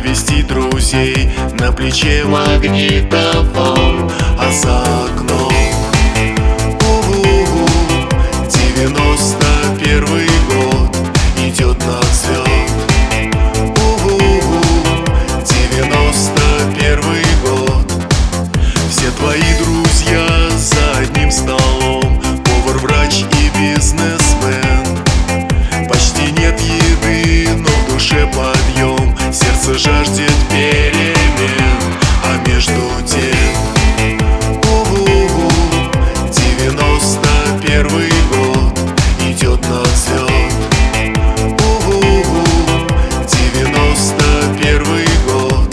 навестить друзей. На плече магнитофон, а за окном 91-й год идет на взлет. 91-й год. Все твои друзья за одним столом, повар, врач и бизнесмен. Почти нет еды, но в душе подъем, сердце жаждет перемен. А между тем 91-й год идет на взлет. 91-й год.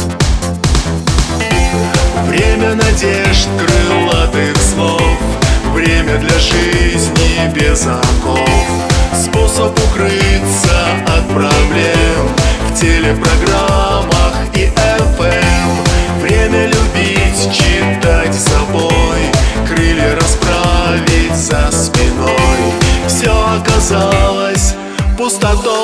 Время надежд, крылатых слов, время для жизни без оков. Способ укрыться от проблем в телепрограммах и FM. Время любить, читать с собой, крылья расправить за спиной. Все оказалось пустотой.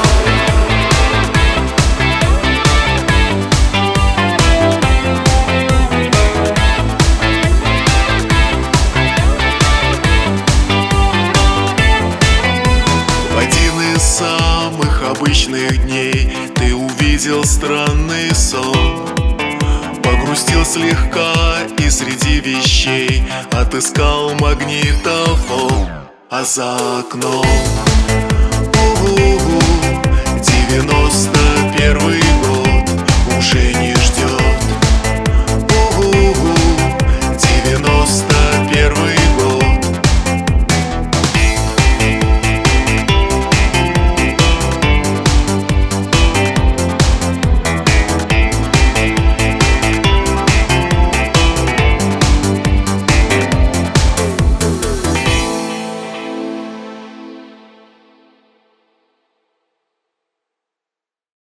Самых обычных дней ты увидел странный сон, погрустил слегка и среди вещей отыскал магнитофон. А за окном